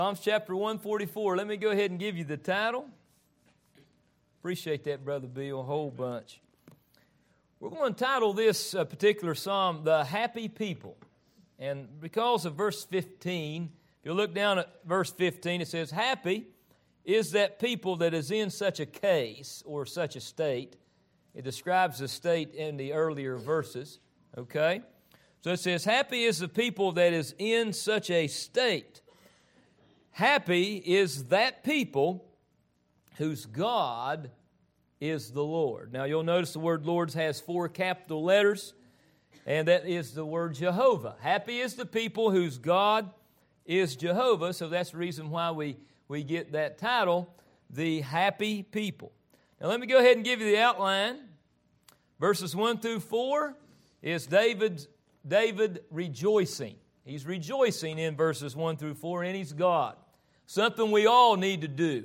Psalms chapter 144. Let me go ahead and give you the title. Appreciate that, Brother Bill, a whole bunch. We're going to title this particular psalm, The Happy People. And because of verse 15, if you look down at verse 15, it says, Happy is that people that is in such a case or such a state. It describes the state in the earlier verses, okay? So it says, Happy is the people that is in such a state. Happy is that people whose God is the Lord. Now you'll notice the word Lord has 4 capital letters, and that is the word Jehovah. Happy is the people whose God is Jehovah, so that's the reason why we get that title, The Happy People. Now let me go ahead and give you the outline. Verses 1 through 4 is David rejoicing. He's rejoicing in verses 1 through 4, and he's God. Something we all need to do.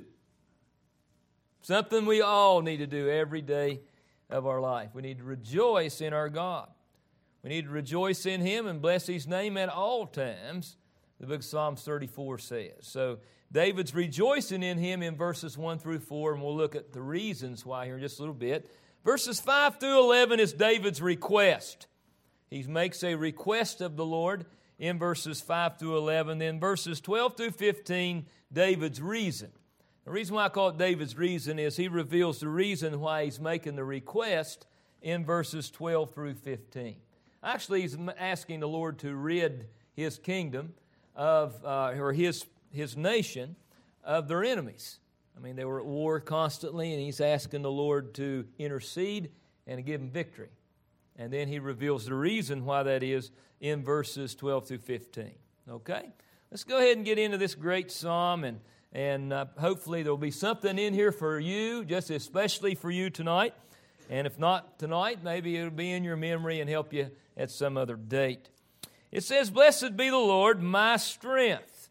Something we all need to do every day of our life. We need to rejoice in our God. We need to rejoice in Him and bless His name at all times, the book of Psalms 34 says. So David's rejoicing in Him in verses 1 through 4, and we'll look at the reasons why here in just a little bit. Verses 5 through 11 is David's request. He makes a request of the Lord in verses 5 through 11. Then verses 12 through 15, David's reason. The reason why I call it David's reason is he reveals the reason why he's making the request in verses 12 through 15. Actually, he's asking the Lord to rid His kingdom of, or his nation of their enemies. I mean, they were at war constantly, and he's asking the Lord to intercede and to give them victory. And then he reveals the reason why that is in verses 12 through 15. Okay? Let's go ahead and get into this great psalm, and hopefully there will be something in here for you, just especially for you tonight. And if not tonight, maybe it'll be in your memory and help you at some other date. It says, Blessed be the Lord, my strength.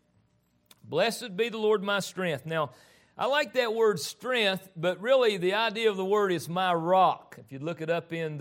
Blessed be the Lord, my strength. Now, I like that word strength, but really the idea of the word is my rock. If you look it up in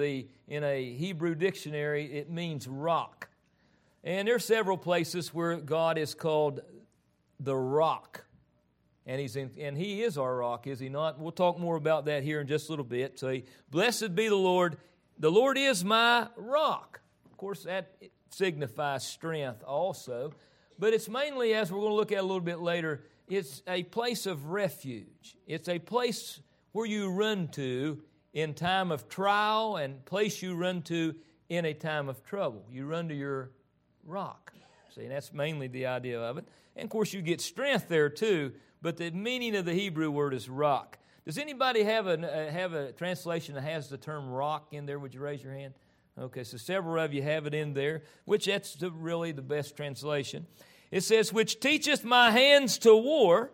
a Hebrew dictionary, it means rock. And there are several places where God is called the rock. And He is our rock, is He not? We'll talk more about that here in just a little bit. So, Blessed be the Lord. The Lord is my rock. Of course, that signifies strength also. But it's mainly, as we're going to look at a little bit later, it's a place of refuge. It's a place where you run to in time of trial and place you run to in a time of trouble. You run to your rock. See, that's mainly the idea of it. And, of course, you get strength there too, but the meaning of the Hebrew word is rock. Does anybody have a translation that has the term rock in there? Would you raise your hand? Okay, so several of you have it in there, which that's really the best translation. It says, which teacheth my hands to war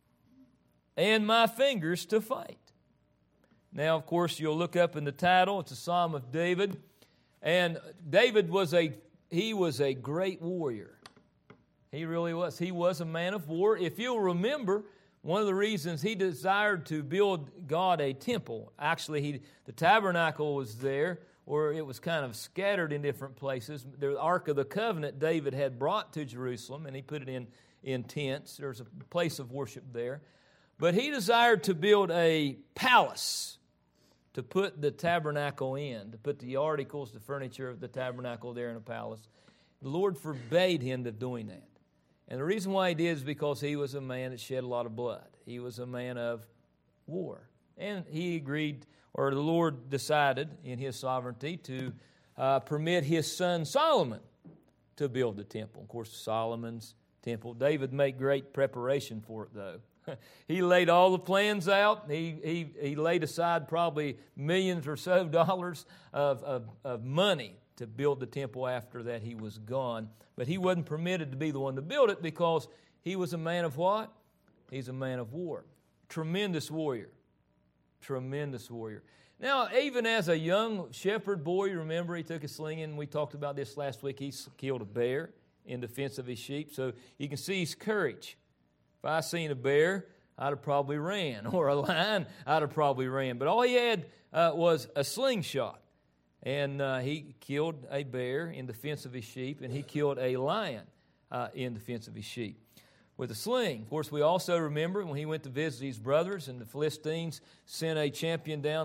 and my fingers to fight. Now, of course, you'll look up in the title. It's a Psalm of David. And David was a great warrior. He really was. He was a man of war. If you'll remember, one of the reasons he desired to build God a temple, actually the tabernacle was there, or it was kind of scattered in different places. The Ark of the Covenant David had brought to Jerusalem, and he put it in tents. There's a place of worship there. But he desired to build a palace to put the tabernacle in, to put the articles, the furniture of the tabernacle there in a palace. The Lord forbade him from doing that. And the reason why He did is because he was a man that shed a lot of blood. He was a man of war. And he agreed, or the Lord decided in His sovereignty to permit his son Solomon to build the temple. Of course, Solomon's temple. David made great preparation for it, though. He laid all the plans out. He laid aside probably millions or so dollars of money to build the temple after that he was gone. But he wasn't permitted to be the one to build it because he was a man of what? He's a man of war. Tremendous warrior. Tremendous warrior. Now, even as a young shepherd boy, remember he took a sling, and we talked about this last week. He killed a bear in defense of his sheep. So you can see his courage. If I seen a bear, I'd have probably ran. Or a lion, I'd have probably ran. But all he had was a slingshot. And he killed a bear in defense of his sheep, and he killed a lion in defense of his sheep. with a sling. Of course, we also remember when he went to visit his brothers and the Philistines sent a champion down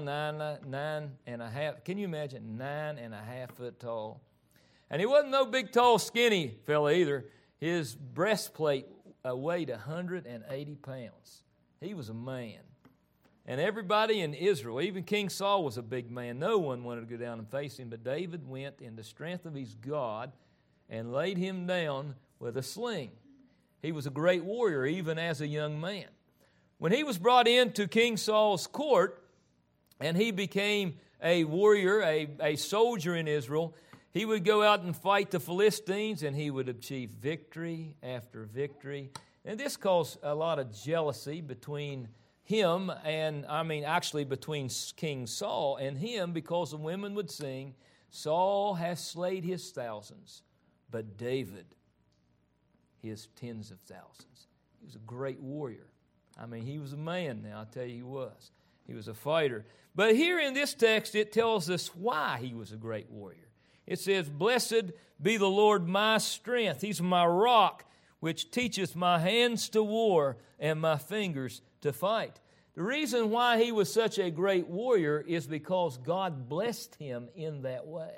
9.5. Can you imagine? 9.5 foot tall. And he wasn't no big, tall, skinny fella either. His breastplate weighed 180 pounds. He was a man. And everybody in Israel, even King Saul was a big man. No one wanted to go down and face him, but David went in the strength of his God and laid him down with a sling. He was a great warrior, even as a young man. When he was brought into King Saul's court, and he became a warrior, a soldier in Israel, he would go out and fight the Philistines, and he would achieve victory after victory. And this caused a lot of jealousy between him between King Saul and him, because the women would sing, Saul has slayed his thousands, but David his tens of thousands. He was a great warrior. He was a man now, I'll tell you he was. He was a fighter. But here in this text, it tells us why he was a great warrior. It says, blessed be the Lord my strength. He's my rock, which teacheth my hands to war and my fingers to fight. The reason why he was such a great warrior is because God blessed him in that way.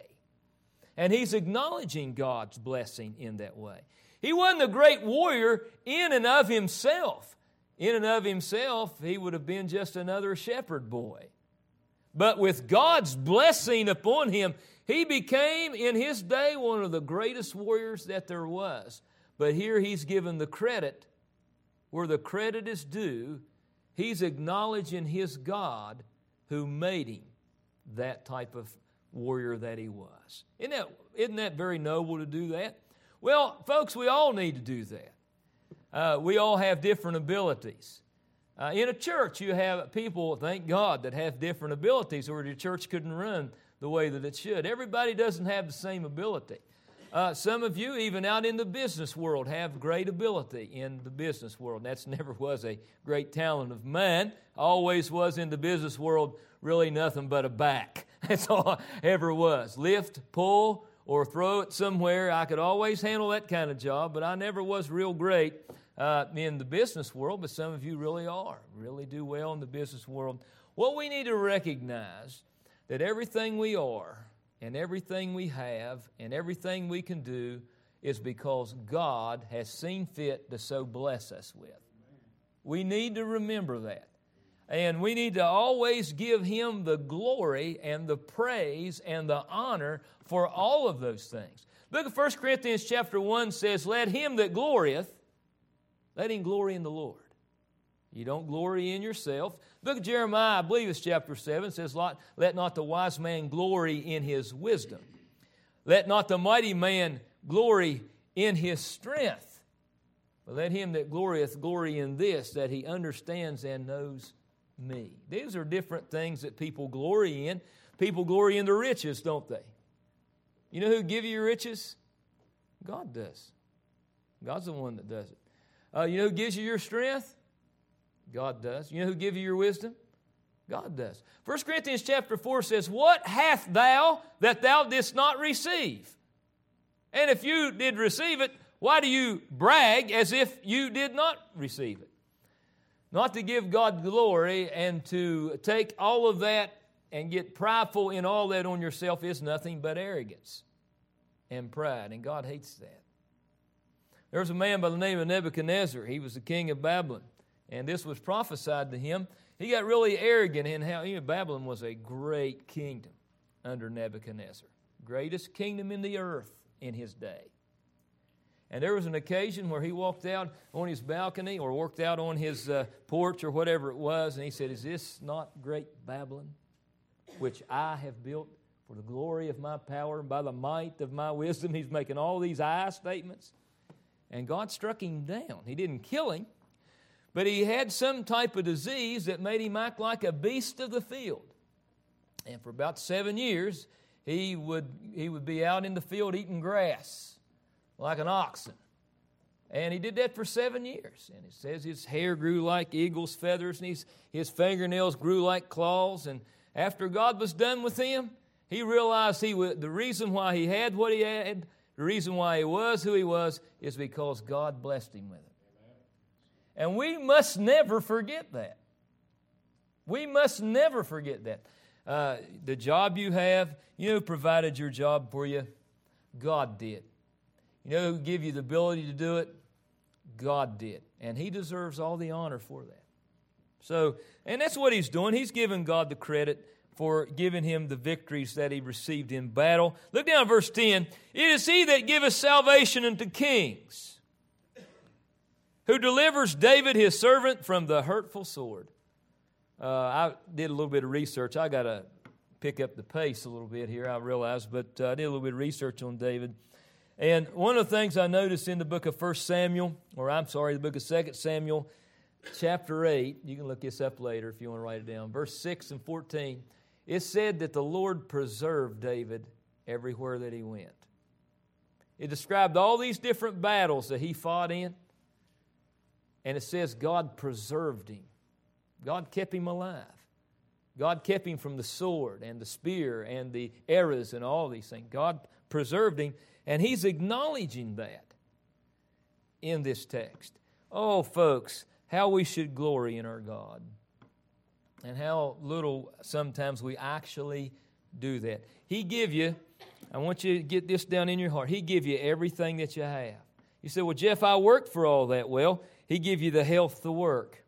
And he's acknowledging God's blessing in that way. He wasn't a great warrior in and of himself. In and of himself, he would have been just another shepherd boy. But with God's blessing upon him, he became, in his day, one of the greatest warriors that there was. But here he's given the credit where the credit is due. He's acknowledging his God who made him that type of warrior that he was. Isn't that very noble to do that? Well, folks, we all need to do that. We all have different abilities. In a church, you have people, thank God, that have different abilities, or the church couldn't run the way that it should. Everybody doesn't have the same ability. Some of you, even out in the business world, have great ability in the business world. That never was a great talent of mine. Always was in the business world really nothing but a back. That's all I ever was. Lift, pull, or throw it somewhere. I could always handle that kind of job, but I never was real great in the business world, but some of you really are, really do well in the business world. What we need to recognize that everything we are and everything we have and everything we can do is because God has seen fit to so bless us with. We need to remember that. And we need to always give Him the glory and the praise and the honor for all of those things. Look at 1 Corinthians chapter 1 says, let him that glorieth, let him glory in the Lord. You don't glory in yourself. Look at Jeremiah, I believe it's chapter 7, says, let not the wise man glory in his wisdom. Let not the mighty man glory in his strength. But let him that glorieth glory in this, that he understands and knows me. These are different things that people glory in. People glory in the riches, don't they? You know who give you your riches? God does. God's the one that does it. You know who gives you your strength? God does. You know who gives you your wisdom? God does. 1 Corinthians chapter 4 says, what hath thou that thou didst not receive? And if you did receive it, why do you brag as if you did not receive it? Not to give God glory and to take all of that and get prideful in all that on yourself is nothing but arrogance and pride, and God hates that. There was a man by the name of Nebuchadnezzar. He was the king of Babylon, and this was prophesied to him. He got really arrogant in how Babylon was a great kingdom under Nebuchadnezzar, greatest kingdom in the earth in his day. And there was an occasion where he walked out on his balcony or walked out on his porch or whatever it was, and he said, is this not great Babylon, which I have built for the glory of my power and by the might of my wisdom? He's making all these I statements. And God struck him down. He didn't kill him, but he had some type of disease that made him act like a beast of the field. And for about 7 years, he would be out in the field eating grass like an oxen. And he did that for 7 years. And it says his hair grew like eagle's feathers, and his fingernails grew like claws. And after God was done with him, he realized the reason why he had what he had, the reason why he was who he was, is because God blessed him with it. And we must never forget that. We must never forget that. The job you have, you know who provided your job for you? God did. You know who gave you the ability to do it? God did. And He deserves all the honor for that. So, and that's what He's doing. He's giving God the credit for giving Him the victories that He received in battle. Look down at verse 10. It is He that giveth salvation unto kings, who delivers David his servant from the hurtful sword. I did a little bit of research. I got to pick up the pace a little bit here, I realize, but I did a little bit of research on David. And one of the things I noticed in the book of 1 Samuel, the book of 2 Samuel, chapter 8, you can look this up later if you want to write it down, verse 6 and 14, it said that the Lord preserved David everywhere that he went. It described all these different battles that he fought in, and it says God preserved him. God kept him alive. God kept him from the sword and the spear and the arrows and all these things. God preserved him, and he's acknowledging that in this text. Oh, folks, how we should glory in our God, and how little sometimes we actually do that. He give you, I want you to get this down in your heart, He give you everything that you have. You say, well, Jeff, I worked for all that. Well, He give you the health to work.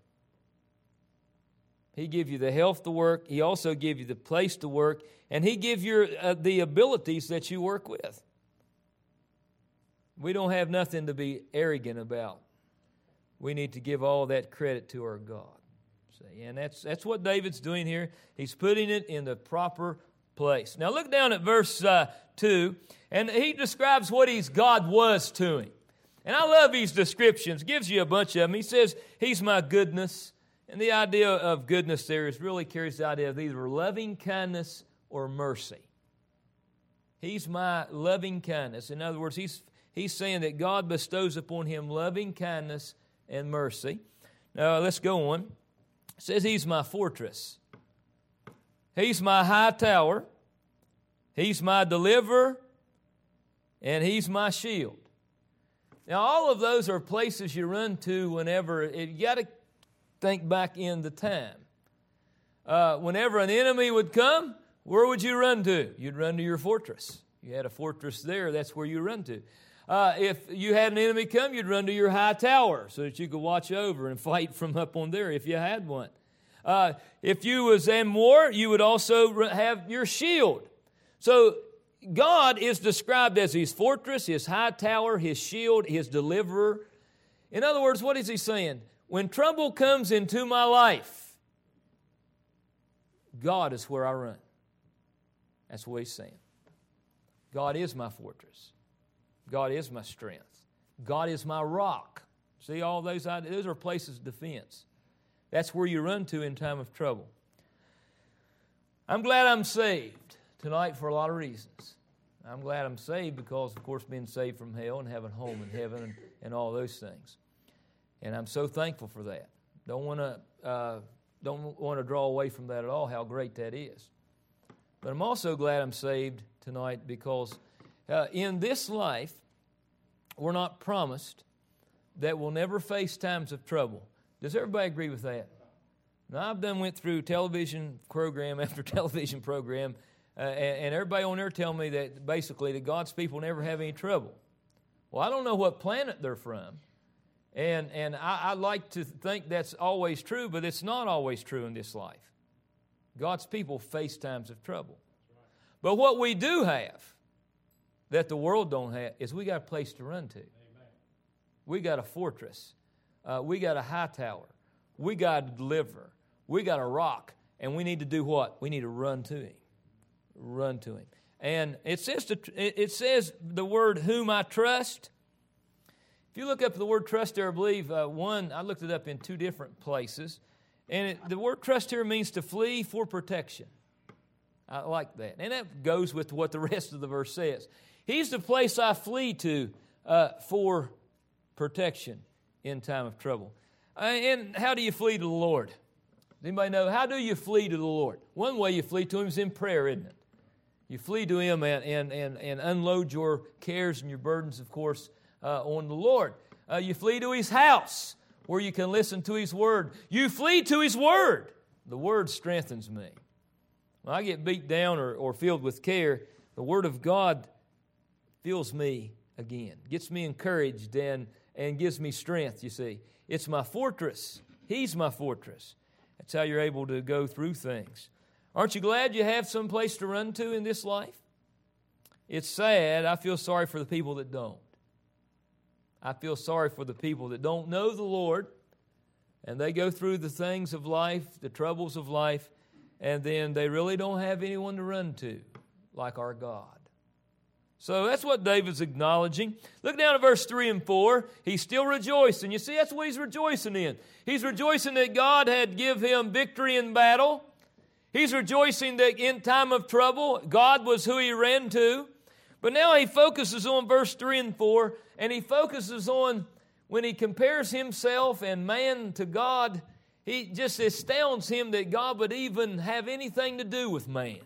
He give you the health to work. He also give you the place to work, and He give you the abilities that you work with. We don't have nothing to be arrogant about. We need to give all that credit to our God. See, and that's what David's doing here. He's putting it in the proper place. Now look down at verse 2, and he describes what God was to him. And I love these descriptions. Gives you a bunch of them. He says, He's my goodness. And the idea of goodness there is really carries the idea of either loving kindness or mercy. He's my loving kindness. In other words, he's saying that God bestows upon him loving kindness and mercy. Now, let's go on. It says He's my fortress. He's my high tower. He's my deliverer. And He's my shield. Now, all of those are places you run to whenever, you got to think back in the time. Whenever an enemy would come, where would you run to? You'd run to your fortress. You had a fortress there, that's where you run to. If you had an enemy come, you'd run to your high tower so that you could watch over and fight from up on there if you had one. If you was in war, you would also have your shield. So God is described as His fortress, His high tower, His shield, His deliverer. In other words, what is He saying? When trouble comes into my life, God is where I run. That's what He's saying. God is my fortress. God is my strength. God is my rock. See, all those are places of defense. That's where you run to in time of trouble. I'm glad I'm saved tonight for a lot of reasons. I'm glad I'm saved because, of course, being saved from hell and having a home in heaven and all those things. And I'm so thankful for that. Don't want to draw away from that at all, how great that is. But I'm also glad I'm saved tonight because in this life, we're not promised that we'll never face times of trouble. Does everybody agree with that? Now, went through television program after television program, and everybody on there tell me that basically that God's people never have any trouble. Well, I don't know what planet they're from, and I like to think that's always true, but it's not always true in this life. God's people face times of trouble. But what we do have that the world don't have is we got a place to run to. Amen. We got a fortress. We got a high tower. We got a deliverer. We got a rock. And we need to do what? We need to run to Him. Run to Him. And it says the word whom I trust. If you look up the word trust there, I believe I looked it up in two different places. And the word trust here means to flee for protection. I like that. And that goes with what the rest of the verse says. He's the place I flee to for protection in time of trouble. And how do you flee to the Lord? Does anybody know? How do you flee to the Lord? One way you flee to Him is in prayer, isn't it? You flee to Him and unload your cares and your burdens, of course, on the Lord. You flee to His house. where you can listen to His Word. You flee to His Word. The Word strengthens me. When I get beat down or filled with care, the Word of God fills me again, gets me encouraged and gives me strength, you see. It's my fortress. He's my fortress. That's how you're able to go through things. Aren't you glad you have some place to run to in this life? It's sad. I feel sorry for the people that don't. I feel sorry for the people that don't know the Lord, and they go through the things of life, the troubles of life, and then they really don't have anyone to run to like our God. So that's what David's acknowledging. Look down at verse 3 and 4. He's still rejoicing. You see, that's what he's rejoicing in. He's rejoicing that God had give him victory in battle. He's rejoicing that in time of trouble, God was who he ran to. But now he focuses on verse 3 and 4, and he focuses on when he compares himself and man to God, he just astounds him that God would even have anything to do with man.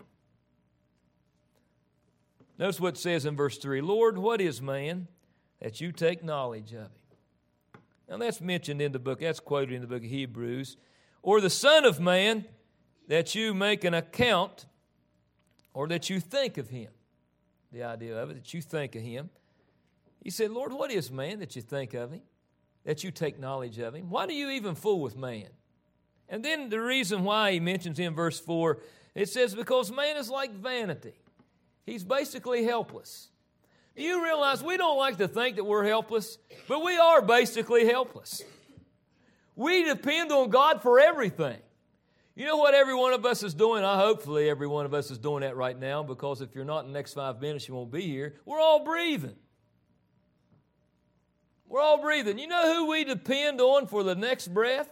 Notice what it says in verse 3, Lord, what is man that you take knowledge of him? Now that's mentioned in the book, that's quoted in the book of Hebrews. Or the Son of Man that you make an account, or that you think of him. The idea of it, that you think of him. He said, Lord, what is man that you think of him? That you take knowledge of him? Why do you even fool with man? And then the reason why he mentions in verse 4, it says, because man is like vanity. He's basically helpless. Do you realize we don't like to think that we're helpless, but we are basically helpless. We depend on God for everything. You know what every one of us is doing? Hopefully every one of us is doing that right now, because if you're not in the next 5 minutes, you won't be here. We're all breathing. We're all breathing. You know who we depend on for the next breath?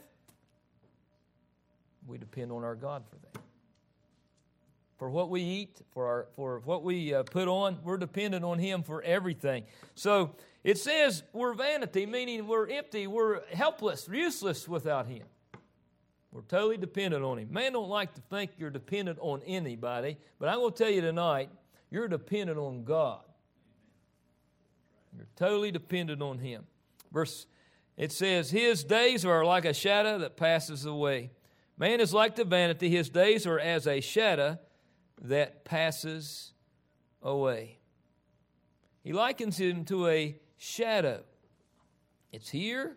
We depend on our God for that. For what we eat, for what we put on, we're dependent on Him for everything. So it says we're vanity, meaning we're empty, we're helpless, useless without Him. We're totally dependent on Him. Man don't like to think you're dependent on anybody, but I'm going to tell you tonight, you're dependent on God. You're totally dependent on Him. It says, His days are like a shadow that passes away. Man is like the vanity. His days are as a shadow that passes away. He likens him to a shadow. It's here,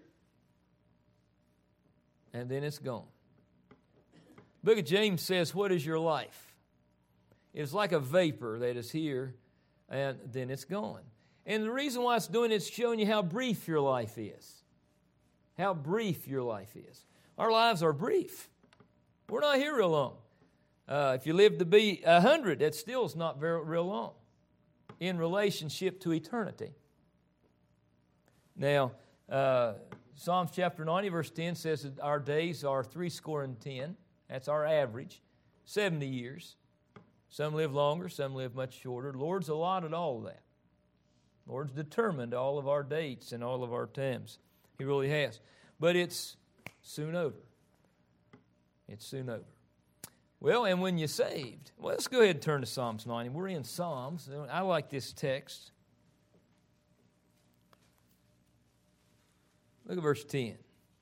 and then it's gone. The book of James says, what is your life? It's like a vapor that is here, and then it's gone. And the reason why it's doing it is showing you how brief your life is. How brief your life is. Our lives are brief. We're not here real long. If you live to be 100, that still is not real long in relationship to eternity. Now, Psalms chapter 90, verse 10 says that our days are 70. That's our average, 70 years. Some live longer, some live much shorter. The Lord's allotted all of that. The Lord's determined all of our dates and all of our times. He really has. But it's soon over. It's soon over. Well, and when you're saved, well, let's go ahead and turn to Psalms 90. We're in Psalms. I like this text. Look at verse 10.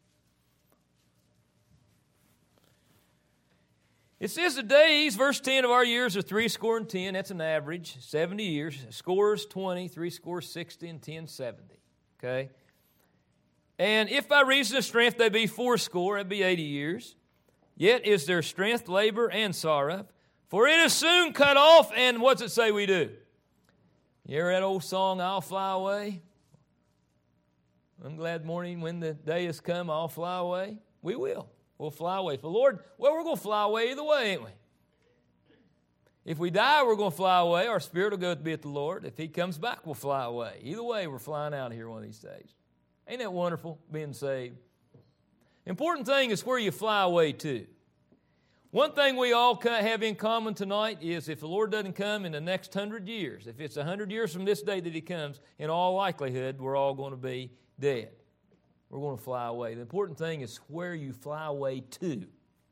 It says the days, verse 10, of our years are 70. That's an average, 70 years. Scores 20, 60, and 10, 70. Okay? And if by reason of strength they be 80, that'd be 80 years. Yet is their strength, labor, and sorrow. For it is soon cut off, and what's it say we do? You ever that old song, I'll fly away? I'm glad morning when the day has come, I'll fly away. We will. We'll fly away. For the Lord, well, we're going to fly away either way, ain't we? If we die, we're going to fly away. Our spirit will go to be with the Lord. If He comes back, we'll fly away. Either way, we're flying out of here one of these days. Ain't that wonderful, being saved? Important thing is where you fly away to. One thing we all have in common tonight is if the Lord doesn't come in the next 100 years, if it's 100 years from this day that He comes, in all likelihood, we're all going to be dead. We're going to fly away. The important thing is where you fly away to.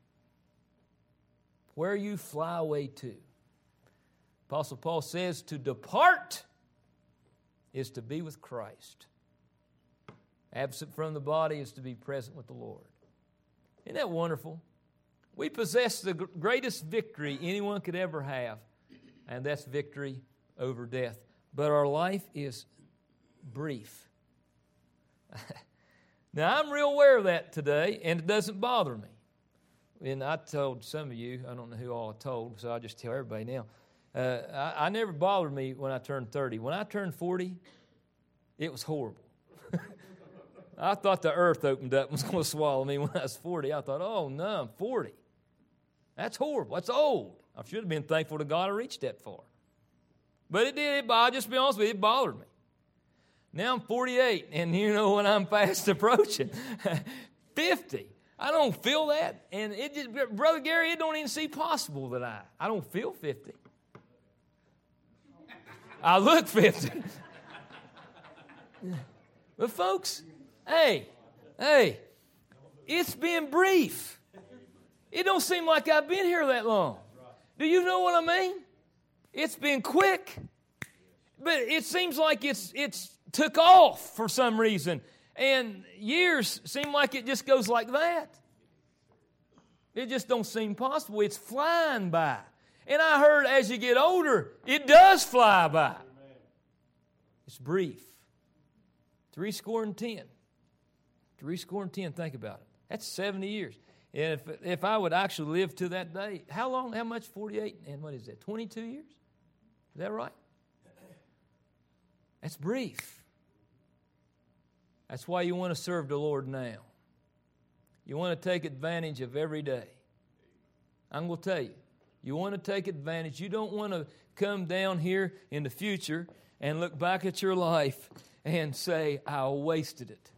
Where you fly away to. Apostle Paul says to depart is to be with Christ. Absent from the body is to be present with the Lord. Isn't that wonderful? We possess the greatest victory anyone could ever have, and that's victory over death. But our life is brief. Now, I'm real aware of that today, and it doesn't bother me. And I told some of you, I don't know who all I told, so I'll just tell everybody now. I never bothered me when I turned 30. When I turned 40, it was horrible. I thought the earth opened up and was going to swallow me when I was 40. I thought, oh, no, I'm 40. That's horrible. That's old. I should have been thankful to God I reached that far. But it did. I'll just be honest with you, it bothered me. Now I'm 48, and you know when I'm fast approaching 50. I don't feel that. And it just, Brother Gary, it don't even seem possible that I don't feel 50. I look 50. But folks, hey, it's been brief. It don't seem like I've been here that long. Do you know what I mean? It's been quick, but it seems like it's took off for some reason. And years seem like it just goes like that. It just don't seem possible. It's flying by. And I heard as you get older, it does fly by. It's brief. 70. 70, think about it. That's 70 years. And if I would actually live to that day, how long, how much? 48, and what is that, 22 years? Is that right? That's brief. That's why you want to serve the Lord now. You want to take advantage of every day. I'm going to tell you, you want to take advantage. You don't want to come down here in the future and look back at your life and say, I wasted it.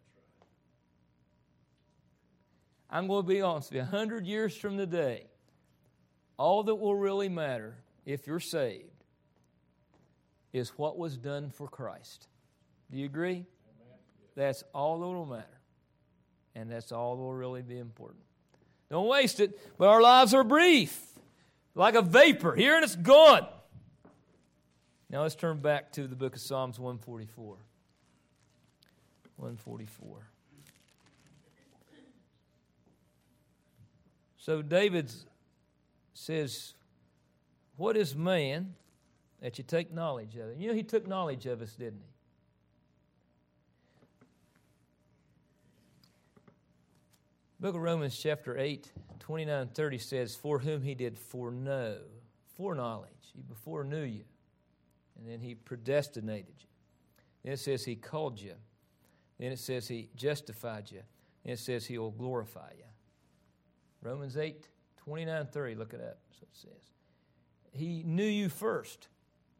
I'm going to be honest with you, 100 years from today, all that will really matter, if you're saved, is what was done for Christ. Do you agree? Amen. That's all that will matter. And that's all that will really be important. Don't waste it, but our lives are brief, like a vapor, here and it's gone. Now let's turn back to the book of Psalms 144. 144. So David says, what is man that you take knowledge of it? You know, he took knowledge of us, didn't he? Book of Romans chapter 8, 29, 30 says, for whom he did foreknow, foreknowledge. He before knew you. And then he predestinated you. Then it says he called you. Then it says he justified you. And it says he will glorify you. Romans 8, 29, 30, look it up. That's what it says. He knew you first.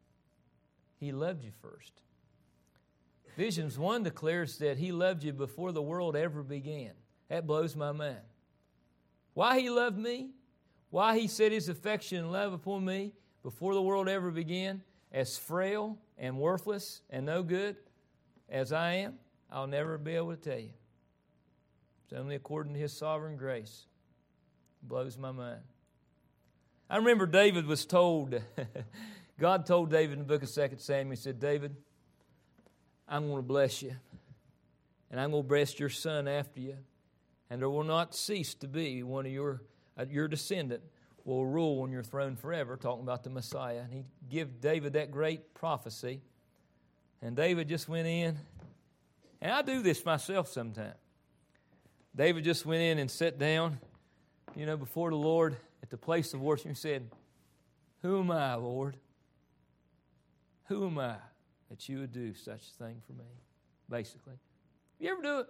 He loved you first. Ephesians 1 declares that he loved you before the world ever began. That blows my mind. Why he loved me, why he set his affection and love upon me before the world ever began, as frail and worthless and no good as I am, I'll never be able to tell you. It's only according to his sovereign grace. It blows my mind. I remember David was told, God told David in the book of 2 Samuel, he said, David, I'm going to bless you, and I'm going to bless your son after you, and there will not cease to be one of your descendant will rule on your throne forever, talking about the Messiah. And he gave David that great prophecy. And David just went in, and I do this myself sometimes. David just went in and sat down, before the Lord at the place of worship and said, who am I, Lord? Who am I that you would do such a thing for me? Basically. You ever do it?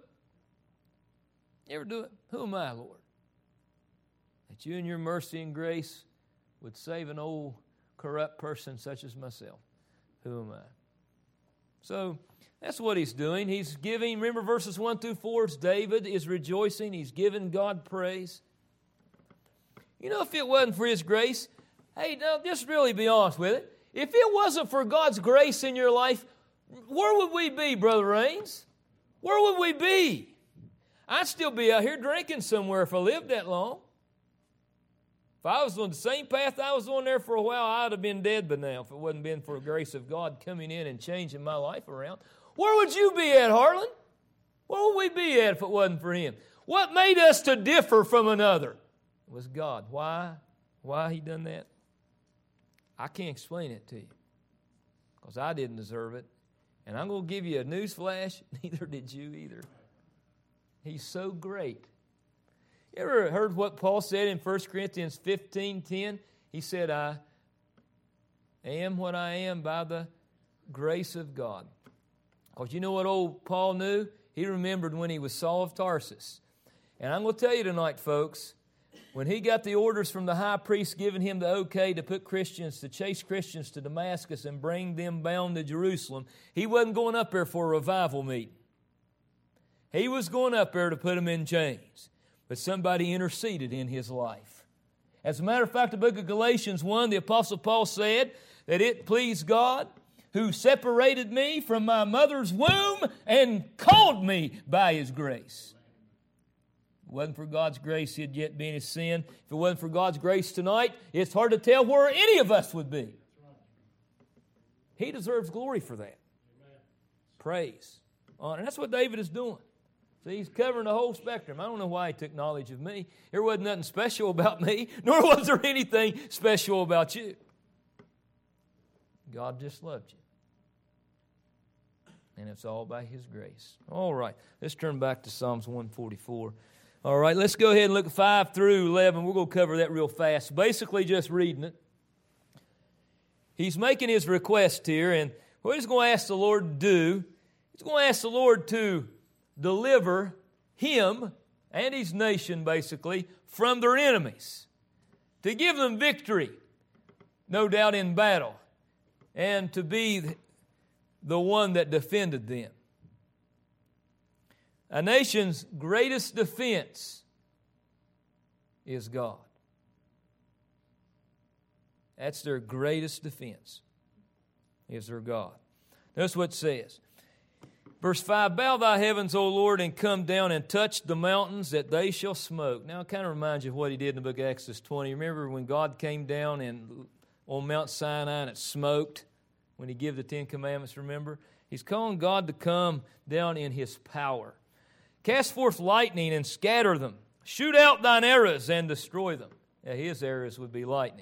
You ever do it? Who am I, Lord? That you in your mercy and grace would save an old corrupt person such as myself. Who am I? So that's what he's doing. He's giving, remember verses 1 through 4, it's David is rejoicing. He's giving God praise. If it wasn't for his grace, hey, no, just really be honest with it. If it wasn't for God's grace in your life, where would we be, Brother Raines? Where would we be? I'd still be out here drinking somewhere if I lived that long. If I was on the same path I was on there for a while, I'd have been dead by now if it wasn't been for the grace of God coming in and changing my life around. Where would you be at, Harlan? Where would we be at if it wasn't for Him? What made us to differ from another? It was God. Why? Why He done that? I can't explain it to you because I didn't deserve it. And I'm going to give you a news flash. Neither did you either. He's so great. You ever heard what Paul said in 1 Corinthians 15:10? He said, I am what I am by the grace of God. Because you know what old Paul knew? He remembered when he was Saul of Tarsus. And I'm going to tell you tonight, folks, when he got the orders from the high priest giving him the okay to chase Christians to Damascus and bring them bound to Jerusalem, he wasn't going up there for a revival meeting. He was going up there to put them in chains. But somebody interceded in his life. As a matter of fact, the book of Galatians 1, the Apostle Paul said that it pleased God who separated me from my mother's womb and called me by His grace. If it wasn't for God's grace, he'd yet be in his sin. If it wasn't for God's grace tonight, it's hard to tell where any of us would be. He deserves glory for that. Praise, honor. And that's what David is doing. See, he's covering the whole spectrum. I don't know why he took knowledge of me. There wasn't nothing special about me, nor was there anything special about you. God just loved you. And it's all by His grace. All right, let's turn back to Psalms 144. All right, let's go ahead and look at 5 through 11. We're going to cover that real fast. Basically just reading it. He's making his request here, and what he's going to ask the Lord to do, he's going to ask the Lord to deliver him and his nation, basically, from their enemies. To give them victory, no doubt in battle, and to be the one that defended them. A nation's greatest defense is God. That's their greatest defense, is their God. That's what it says. Verse 5, bow thy heavens, O Lord, and come down and touch the mountains that they shall smoke. Now it kind of reminds you of what He did in the book of Exodus 20. Remember when God came down and on Mount Sinai and it smoked? When He gave the 10 Commandments, remember? He's calling God to come down in His power. Cast forth lightning and scatter them. Shoot out thine arrows and destroy them. Yeah, His arrows would be lightning.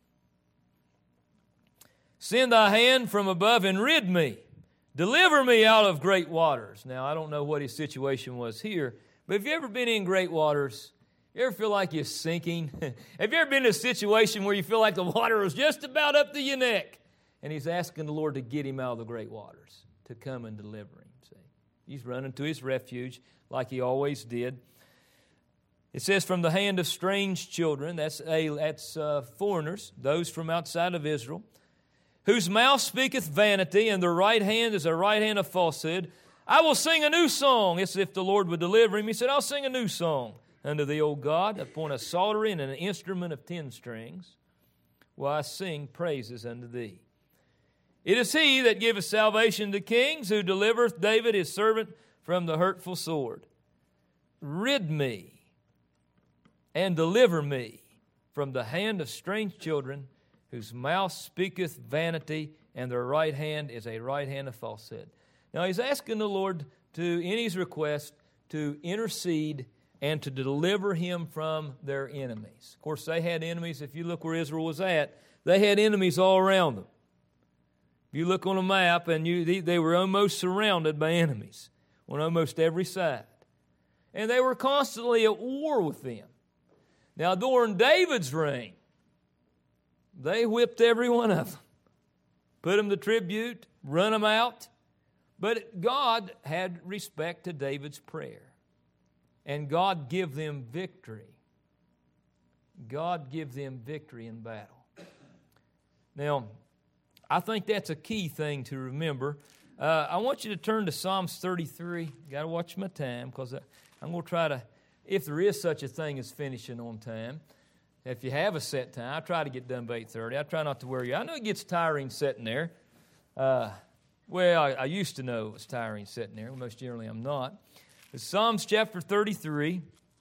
Send thy hand from above and rid me. Deliver me out of great waters. Now, I don't know what his situation was here, but have you ever been in great waters? You ever feel like you're sinking? Have you ever been in a situation where you feel like the water is just about up to your neck? And he's asking the Lord to get him out of the great waters, to come and deliver him. See, he's running to his refuge like he always did. It says, from the hand of strange children, that's foreigners, those from outside of Israel, whose mouth speaketh vanity, and their right hand is a right hand of falsehood. I will sing a new song. It's as if the Lord would deliver him. He said, I'll sing a new song unto thee, O God, upon a psaltery and an instrument of 10 strings, will I sing praises unto thee. It is He that giveth salvation to kings, who delivereth David his servant from the hurtful sword. Rid me and deliver me from the hand of strange children, whose mouth speaketh vanity, and their right hand is a right hand of falsehood. Now he's asking the Lord to, in his request, to intercede and to deliver him from their enemies. Of course, they had enemies. If you look where Israel was at, they had enemies all around them. If you look on a map, and they were almost surrounded by enemies on almost every side. And they were constantly at war with them. Now, during David's reign, they whipped every one of them, put them to tribute, run them out. But God had respect to David's prayer. And God gave them victory. God gave them victory in battle. Now, I think that's a key thing to remember. I want you to turn to Psalms 33. Got to watch my time, because I'm going to try to, if there is such a thing as finishing on time. If you have a set time, I try to get done by 8:30. I try not to wear you. I know it gets tiring sitting there. I used to know it was tiring sitting there. Most generally, I'm not. It's Psalms chapter 33.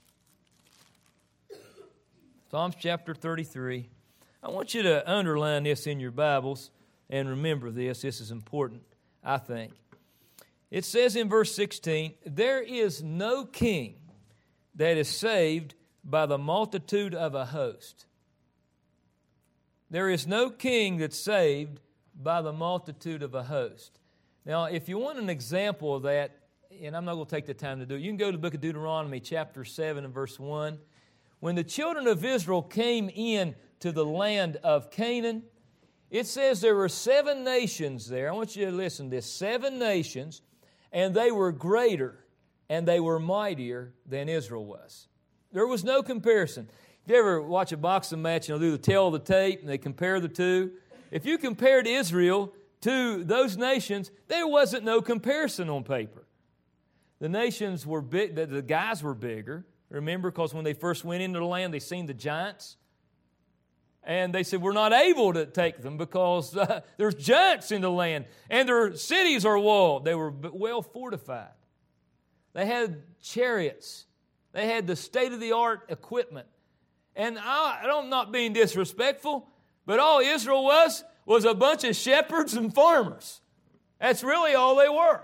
Psalms chapter 33. I want you to underline this in your Bibles and remember this. This is important, I think. It says in verse 16, there is no king that is saved by the multitude of a host. There is no king that's saved by the multitude of a host. Now, if you want an example of that, and I'm not going to take the time to do it, you can go to the book of Deuteronomy, chapter 7 and verse 1. When the children of Israel came in to the land of Canaan, it says there were 7 nations there. I want you to listen to this. 7 nations, and they were greater and they were mightier than Israel was. There was no comparison. If you ever watch a boxing match and they'll do the tail of the tape and they compare the two, if you compared Israel to those nations, there wasn't no comparison on paper. The nations were big, the guys were bigger. Remember, because when they first went into the land, they seen the giants. And they said, we're not able to take them because there's giants in the land. And their cities are walled. They were well fortified. They had chariots. They had the state-of-the-art equipment. And I'm not being disrespectful, but all Israel was a bunch of shepherds and farmers. That's really all they were.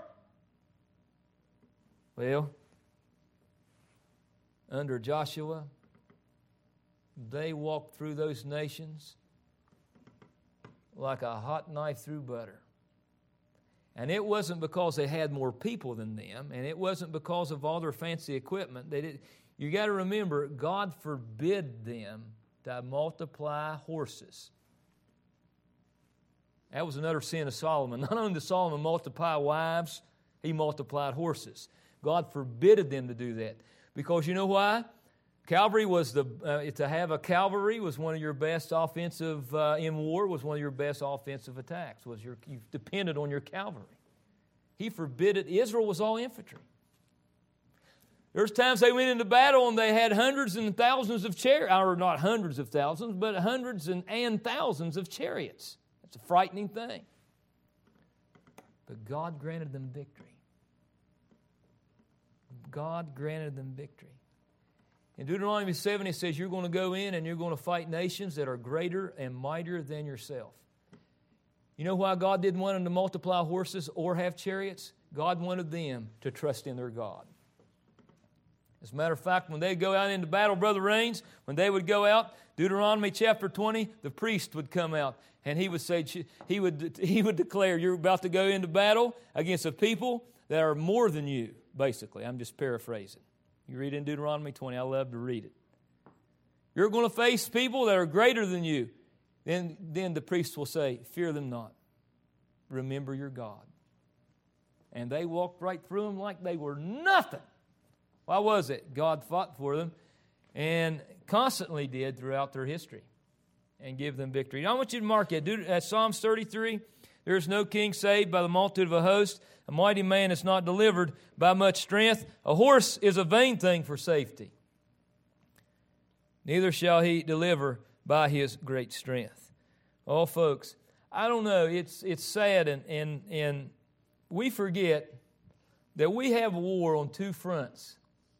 Well, under Joshua, they walked through those nations like a hot knife through butter. And it wasn't because they had more people than them, and it wasn't because of all their fancy equipment. You got to remember, God forbid them to multiply horses. That was another sin of Solomon. Not only did Solomon multiply wives, he multiplied horses. God forbidded them to do that. Because you know why? Cavalry was to have a cavalry was one of your best offensive in war, was one of your best offensive attacks. You depended on your cavalry. He forbid it. Israel was all infantry. There's times they went into battle and they had hundreds and thousands of chariots, or not hundreds of thousands, but hundreds and thousands of chariots. That's a frightening thing. But God granted them victory. God granted them victory. In Deuteronomy 7, it says you're going to go in and you're going to fight nations that are greater and mightier than yourself. You know why God didn't want them to multiply horses or have chariots? God wanted them to trust in their God. As a matter of fact, when they go out into battle, Brother Raines, when they would go out, Deuteronomy chapter 20, the priest would come out and he would say, he would declare, you're about to go into battle against a people that are more than you, basically. I'm just paraphrasing. You read in Deuteronomy 20. I love to read it. You're going to face people that are greater than you. Then the priest will say, fear them not. Remember your God. And they walked right through them like they were nothing. Why was it? God fought for them and constantly did throughout their history and give them victory. Now I want you to mark it. At Psalms 33, there is no king saved by the multitude of a host. A mighty man is not delivered by much strength. A horse is a vain thing for safety. Neither shall he deliver by his great strength. Oh, folks, I don't know. It's sad, and we forget that we have war on 2 fronts.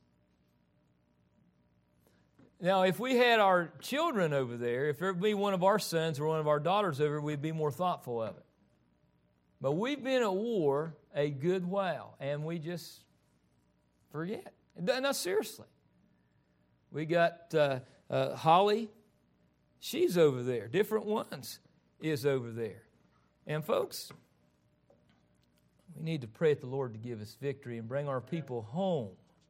Now, if we had our children over there, if there would be one of our sons or one of our daughters over, we'd be more thoughtful of it. But we've been at war a good while, and we just forget. No, seriously. We got Holly. She's over there. Different ones is over there. And folks, we need to pray at the Lord to give us victory and bring our people home.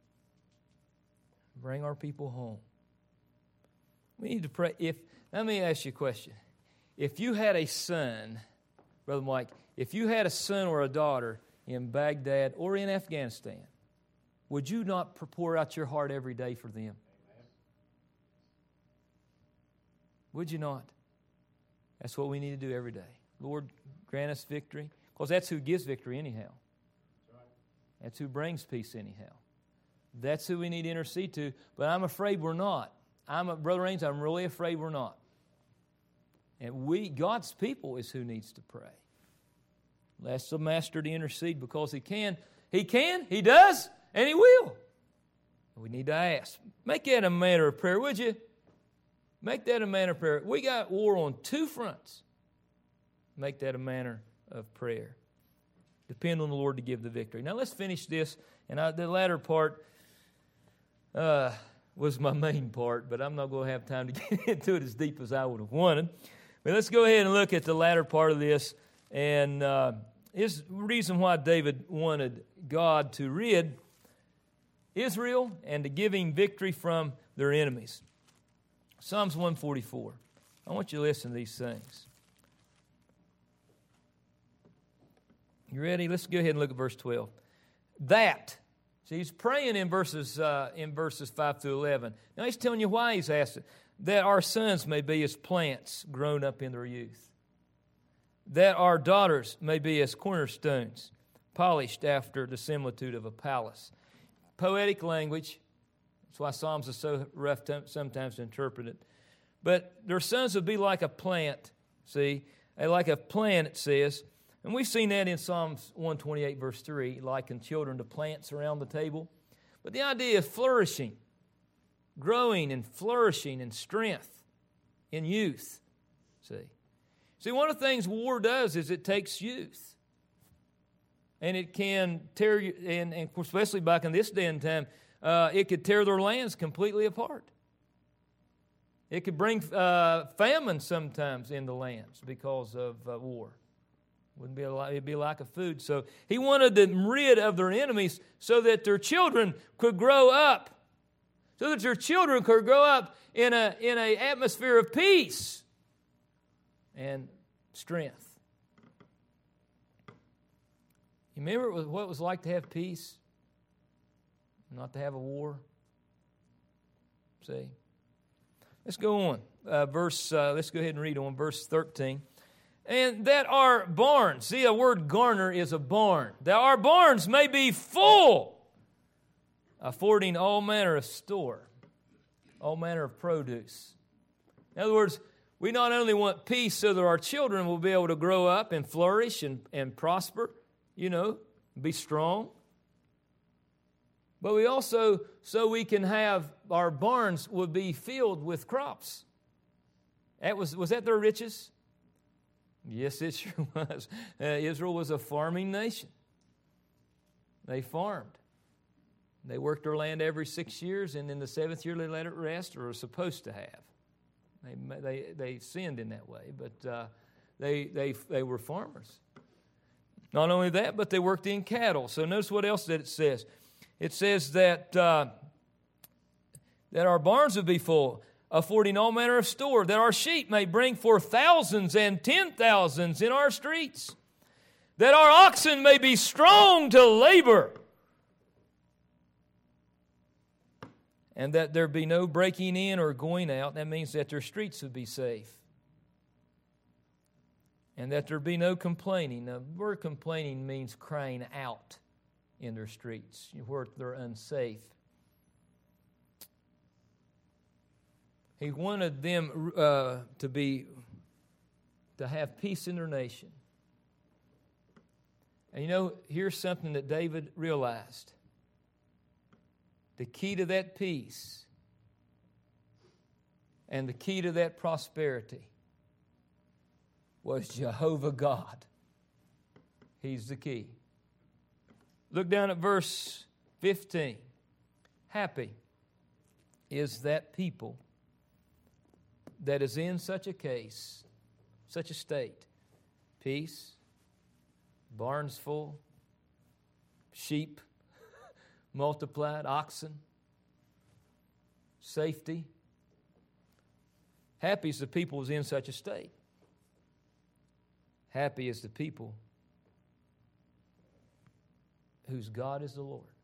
Bring our people home. We need to pray. Let me ask you a question. If you had a son, Brother Mike, if you had a son or a daughter in Baghdad or in Afghanistan, would you not pour out your heart every day for them? Amen. Would you not? That's what we need to do every day. Lord, grant us victory. Because that's who gives victory anyhow. That's who brings peace anyhow. That's who we need to intercede to. But I'm afraid we're not. Brother Raines, I'm really afraid we're not. And God's people is who needs to pray. Ask the Master to intercede because He can. He can, He does, and He will. We need to ask. Make that a matter of prayer, would you? Make that a matter of prayer. We got war on 2 fronts. Make that a matter of prayer. Depend on the Lord to give the victory. Now let's finish this. And the latter part was my main part, but I'm not going to have time to get into it as deep as I would have wanted. But let's go ahead and look at the latter part of this. And here's the reason why David wanted God to rid Israel and to give him victory from their enemies. Psalms 144. I want you to listen to these things. You ready? Let's go ahead and look at verse 12. That. See, he's praying in verses 5 through 11. Now he's telling you why he's asked it. That our sons may be as plants grown up in their youth. That our daughters may be as cornerstones, polished after the similitude of a palace. Poetic language. That's why Psalms are so rough sometimes to interpret it. But their sons will be like a plant, see? Like a plant, it says. And we've seen that in Psalms 128, verse 3, liken children to plants around the table. But the idea of flourishing, growing and flourishing in strength, in youth, see? See, one of the things war does is it takes youth. And it can tear you, and especially back in this day and time, it could tear their lands completely apart. It could bring famine sometimes in the lands because of war. It'd be a lack of food. So he wanted them rid of their enemies so that their children could grow up. So that their children could grow up in an atmosphere of peace and strength. You remember what it was like to have peace? Not to have a war? See? Let's go on. Let's go ahead and read on verse 13. And that our barns, see, a word garner is a barn, that our barns may be full, affording all manner of store, all manner of produce. In other words, we not only want peace so that our children will be able to grow up and flourish and prosper, be strong, but we also, so we can have, our barns would be filled with crops. Was that their riches? Yes, it sure was. Israel was a farming nation. They farmed. They worked their land every 6 years, and in the seventh year they let it rest, or were supposed to have. They sinned in that way, but they were farmers. Not only that, but they worked in cattle. So notice what else that it says. It says that our barns would be full, affording all manner of store, that our sheep may bring forth thousands and 10,000s in our streets, that our oxen may be strong to labor, and that there be no breaking in or going out. That means that their streets would be safe. And that there be no complaining. The word complaining means crying out in their streets, where they're unsafe. He wanted them to have peace in their nation. And here's something that David realized. The key to that peace and the key to that prosperity was Jehovah God. He's the key. Look down at verse 15. Happy is that people that is in such a case, such a state. Peace, barns full, sheep multiplied, oxen, safety. Happy is the people who's in such a state. Happy is the people whose God is the Lord.